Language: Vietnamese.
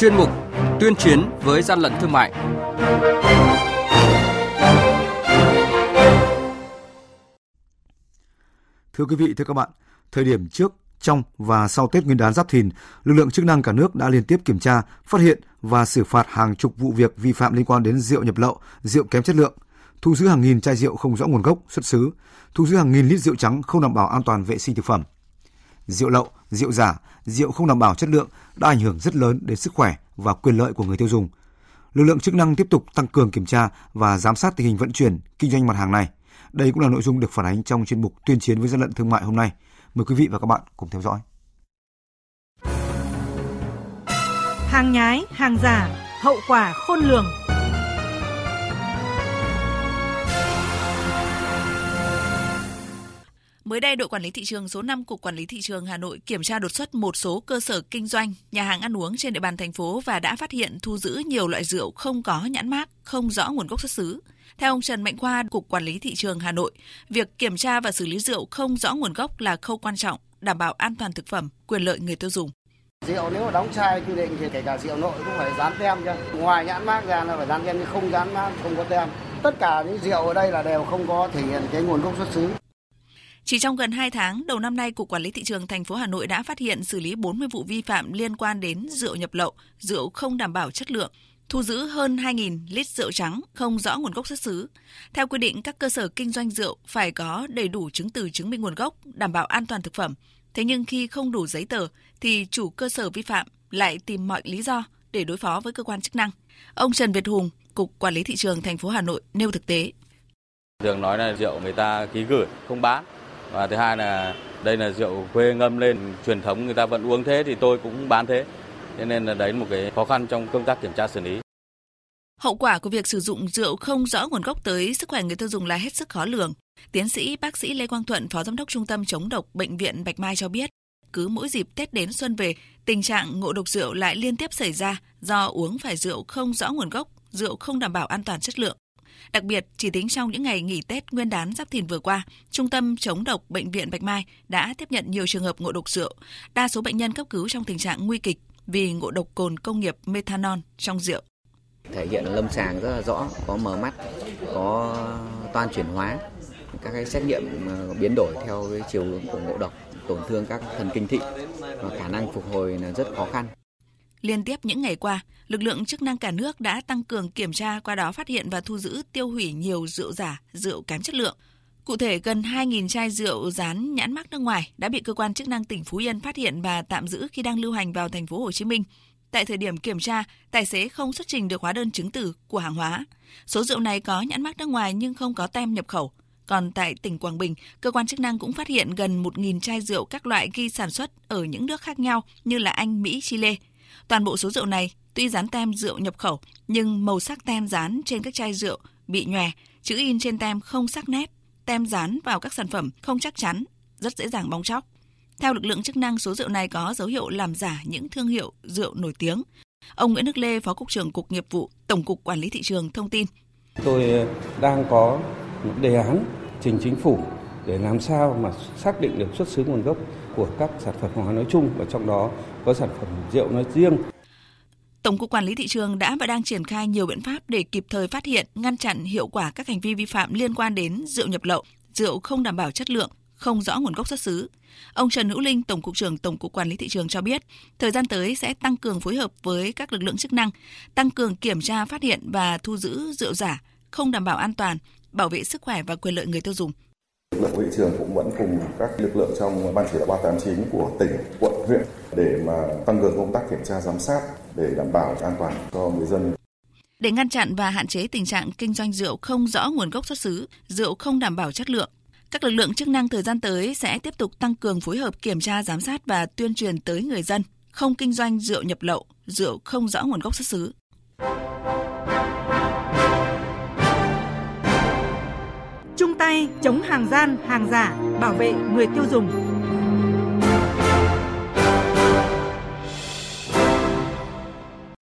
chuyên mục tuyên chiến với gian lận thương mại. Thưa quý vị, thưa các bạn, thời điểm trước, trong và sau Tết Nguyên đán Giáp Thìn, lực lượng chức năng cả nước đã liên tiếp kiểm tra, phát hiện và xử phạt hàng chục vụ việc vi phạm liên quan đến rượu nhập lậu, rượu kém chất lượng, thu giữ hàng nghìn chai rượu không rõ nguồn gốc, xuất xứ, thu giữ hàng nghìn lít rượu trắng không đảm bảo an toàn vệ sinh thực phẩm. Rượu lậu, rượu giả, rượu không đảm bảo chất lượng đã ảnh hưởng rất lớn đến sức khỏe và quyền lợi của người tiêu dùng. Lực lượng chức năng tiếp tục tăng cường kiểm tra và giám sát tình hình vận chuyển, kinh doanh mặt hàng này. Đây cũng là nội dung được phản ánh trong chuyên mục tuyên chiến với gian lận thương mại hôm nay. Mời quý vị và các bạn cùng theo dõi. Hàng nhái, hàng giả, hậu quả khôn lường. Mới đây, đội quản lý thị trường số 5 Cục Quản lý Thị trường Hà Nội kiểm tra đột xuất một số cơ sở kinh doanh, nhà hàng ăn uống trên địa bàn thành phố và đã phát hiện thu giữ nhiều loại rượu không có nhãn mác, không rõ nguồn gốc xuất xứ. Theo ông Trần Mạnh Khoa, Cục Quản lý Thị trường Hà Nội, việc kiểm tra và xử lý rượu không rõ nguồn gốc là khâu quan trọng, đảm bảo an toàn thực phẩm, quyền lợi người tiêu dùng. Rượu nếu mà đóng chai quy định thì kể cả rượu nội cũng phải dán tem cho. Ngoài nhãn mác ra là phải dán tem, nhưng không dán mác, không có tem. Tất cả những rượu ở đây là đều không có thể hiện cái nguồn gốc xuất xứ. Chỉ trong gần 2 tháng, đầu năm nay, Cục Quản lý Thị trường thành phố Hà Nội đã phát hiện xử lý 40 vụ vi phạm liên quan đến rượu nhập lậu, rượu không đảm bảo chất lượng, thu giữ hơn 2.000 lít rượu trắng không rõ nguồn gốc xuất xứ. Theo quy định, các cơ sở kinh doanh rượu phải có đầy đủ chứng từ chứng minh nguồn gốc, đảm bảo an toàn thực phẩm. Thế nhưng khi không đủ giấy tờ, thì chủ cơ sở vi phạm lại tìm mọi lý do để đối phó với cơ quan chức năng. Ông Trần Việt Hùng, Cục Quản lý Thị trường thành phố Hà Nội nêu thực tế. Thường nói là rượu người ta ký gửi, không bán. Và thứ hai là đây là rượu quê ngâm lên, truyền thống người ta vẫn uống thế thì tôi cũng bán thế. Cho nên là đấy là một cái khó khăn trong công tác kiểm tra xử lý. Hậu quả của việc sử dụng rượu không rõ nguồn gốc tới sức khỏe người tiêu dùng là hết sức khó lường. Tiến sĩ bác sĩ Lê Quang Thuận, Phó Giám đốc Trung tâm Chống độc Bệnh viện Bạch Mai cho biết, cứ mỗi dịp Tết đến xuân về, tình trạng ngộ độc rượu lại liên tiếp xảy ra do uống phải rượu không rõ nguồn gốc, rượu không đảm bảo an toàn chất lượng. Đặc biệt, chỉ tính trong những ngày nghỉ Tết Nguyên đán Giáp Thìn vừa qua, Trung tâm Chống độc Bệnh viện Bạch Mai đã tiếp nhận nhiều trường hợp ngộ độc rượu. Đa số bệnh nhân cấp cứu trong tình trạng nguy kịch vì ngộ độc cồn công nghiệp methanol trong rượu. Thể hiện lâm sàng rất là rõ, có mờ mắt, có toan chuyển hóa, các cái xét nghiệm biến đổi theo cái chiều hướng của ngộ độc, tổn thương các thần kinh thị và khả năng phục hồi là rất khó khăn. Liên tiếp những ngày qua, lực lượng chức năng cả nước đã tăng cường kiểm tra, qua đó phát hiện và thu giữ tiêu hủy nhiều rượu giả, rượu kém chất lượng. Cụ thể, gần 2.000 chai rượu dán nhãn mác nước ngoài đã bị cơ quan chức năng tỉnh Phú Yên phát hiện và tạm giữ khi đang lưu hành vào thành phố Hồ Chí Minh. Tại thời điểm kiểm tra, tài xế không xuất trình được hóa đơn chứng từ của hàng hóa. Số rượu này có nhãn mác nước ngoài nhưng không có tem nhập khẩu. Còn tại tỉnh Quảng Bình, cơ quan chức năng cũng phát hiện gần 1.000 chai rượu các loại ghi sản xuất ở những nước khác nhau như là Anh, Mỹ, Chile. Toàn bộ số rượu này tuy dán tem rượu nhập khẩu nhưng màu sắc tem dán trên các chai rượu bị nhòe, chữ in trên tem không sắc nét, tem dán vào các sản phẩm không chắc chắn, rất dễ dàng bong tróc. Theo lực lượng chức năng, số rượu này có dấu hiệu làm giả những thương hiệu rượu nổi tiếng. Ông Nguyễn Đức Lê, Phó Cục trưởng Cục Nghiệp vụ, Tổng cục Quản lý Thị trường thông tin. Tôi đang có một đề án trình chính phủ để làm sao mà xác định được xuất xứ nguồn gốc của các sản phẩm hàng hóa nói chung và trong đó có sản phẩm rượu nói riêng. Tổng cục Quản lý Thị trường đã và đang triển khai nhiều biện pháp để kịp thời phát hiện, ngăn chặn hiệu quả các hành vi vi phạm liên quan đến rượu nhập lậu, rượu không đảm bảo chất lượng, không rõ nguồn gốc xuất xứ. Ông Trần Hữu Linh, Tổng cục trưởng Tổng cục Quản lý Thị trường cho biết, thời gian tới sẽ tăng cường phối hợp với các lực lượng chức năng, tăng cường kiểm tra phát hiện và thu giữ rượu giả, không đảm bảo an toàn, bảo vệ sức khỏe và quyền lợi người tiêu dùng. Lực lượng thị trường cũng vẫn cùng các lực lượng trong Ban chỉ đạo 389 của tỉnh, quận, huyện để mà tăng cường công tác kiểm tra giám sát để đảm bảo an toàn cho người dân. Để ngăn chặn và hạn chế tình trạng kinh doanh rượu không rõ nguồn gốc xuất xứ, rượu không đảm bảo chất lượng, các lực lượng chức năng thời gian tới sẽ tiếp tục tăng cường phối hợp kiểm tra giám sát và tuyên truyền tới người dân không kinh doanh rượu nhập lậu, rượu không rõ nguồn gốc xuất xứ. Chung tay chống hàng gian, hàng giả, bảo vệ người tiêu dùng.